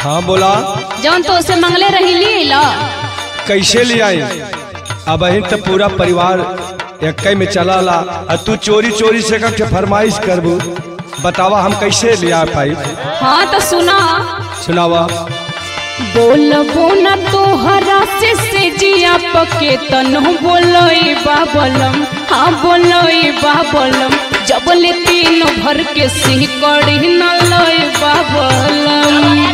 हाँ बोला। जौन तो उसे मंगले रही ली कैसे ले आई? अब अहिं तो पूरा परिवार एक में चला ला, और तू चोरी चोरी से करके फरमाइश करबू, बतावा हम कैसे ले आ पाई? हाँ तो सुना, सुनावा। बोलबो न तोहरा से जिया पके तनो बोलोई बाबलम, हाँ बोलोई बाबलम, जब ले तीनों भर के सिकड़ी न लोई बाबलम।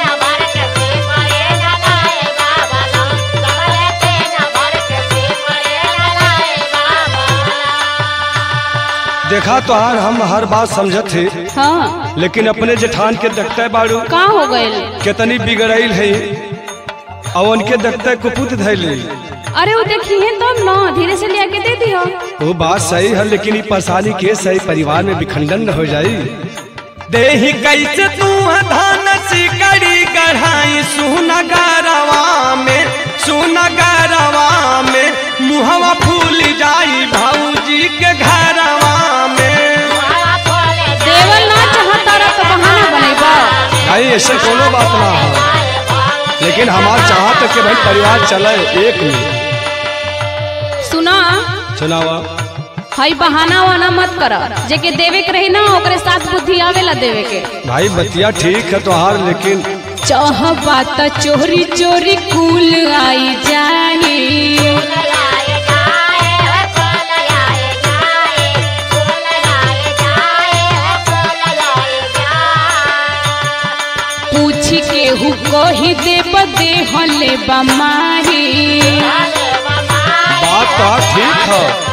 देखा तो हम हर बात समझत थे, हाँ लेकिन अपने जेठान के देखते बाड़ू का हो गए? कितनी बिगड़ैल है, और उनके देखते कुपुत धैली। अरे वो देखिए तब ना, धीरे से लिया के दे दियो। वो बात सही है, लेकिन ये परेशानी के सही परिवार में विखंडन न हो जाये। देही कैसे तू धान सिकड़ी गढ़ाई सुना गरवा में, सुना गरवा में मुहवा फूल जाई भाऊजी के घरवा में। देवल ना चाहता रहा तो बहाना बनेगा। नहीं ऐसे कोनो बात ना है, लेकिन हमार चाहत है कि भाई परिवार चले एक में। सुना, सुनावा। हाई बहाना वाना मत करा, जेके देवे के रही ना ओकरे साथ बुद्धि आवेला देवे के। भाई बतिया ठीक है तोहार, लेकिन चाह बात चोरी चोरी कुल आई जाही। पूछ के हु कही दे बदे हले बमाही। बात तो ठीक है।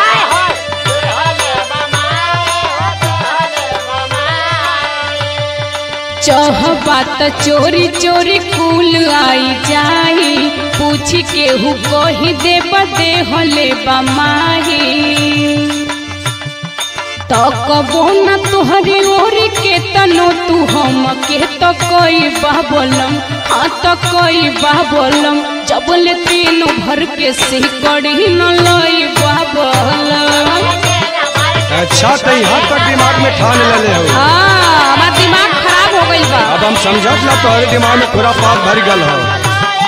चाह बात चोरी चोरी कुल आई जाही। पूछ के हु कही दे बदे हले बमाही। तो कबो न तुहरी ओरी के तनो तू हम के तो कोई बाबलम, हाँ तो कोई बाबलम, जब ले तीनों भर के सिकड़ी न लोई बाबलम। अच्छा तो यहाँ तक दिमाग में ठान ले हो। हाँ हमारा दिमाग खराब हो गई बा। अब हम समझत ना तोहरे दिमाग में पूरा पाप भर गल हो।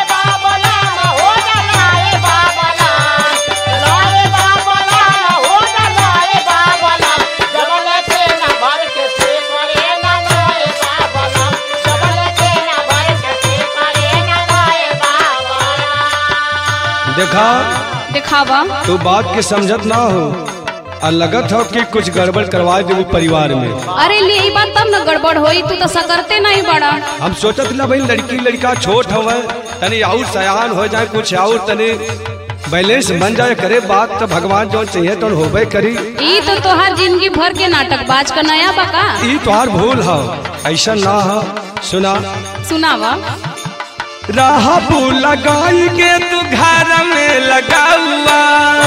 देखा दिखावा तू बात के समझत ना हो, और लगत हो कि कुछ गड़बड़ करवा दे परिवार में। अरे ले ई बात तब न गड़बड़ होई, तू तो सकरते नहीं बड़ा। हम सोचत ना भाई लड़की लड़का छोट हवे, तनी और सयान हो जाए, कुछ और तनी बैलेंस बन जाए करे बात, तो भगवान जो चाहिए तो होबे करी। ई तो तोहार जिंदगी भर के नाटक बाज का नया बका। ई तोहार भूल हो, ऐसा ना हो। सुना, सुनावा। राह लगाई के तू घर में लगाऊआ,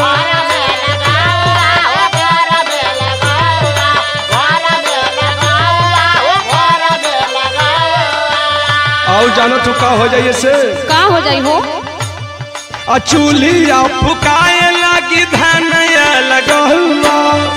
और जानो तू का हो जाइए से का हो जाई हो? चूल्हिया फुकाए लगी धनिया लगहुआ।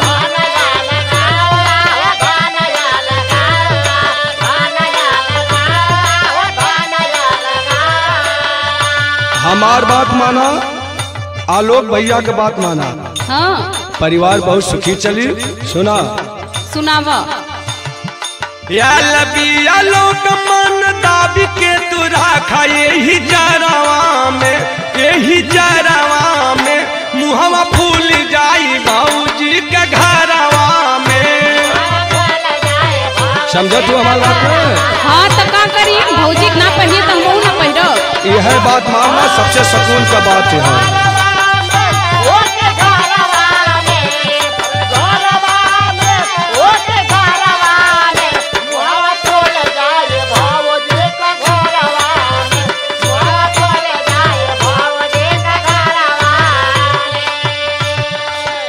हमार बात माना, आलोक भैया के बात माना। हाँ परिवार बहुत सुखी चली। सुना, सुनावा। या लबिया लोक मन दाबी के तू राखा यही जरवा में, यही जरवा में मुहवा फूल जाई भाऊजी के घरवा में। समझ तू हमारी बात में? हाँ तो का करी, भौजी ना पहिए तो हम ना पहिरो। यह बात मानना सबसे सुकून का बात है।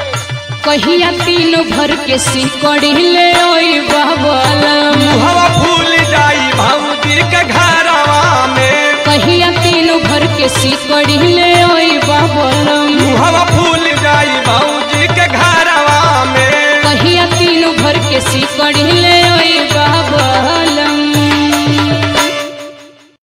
कहिया तीनों भर के सिकड़ी ले ओई बाबलम, मुहवा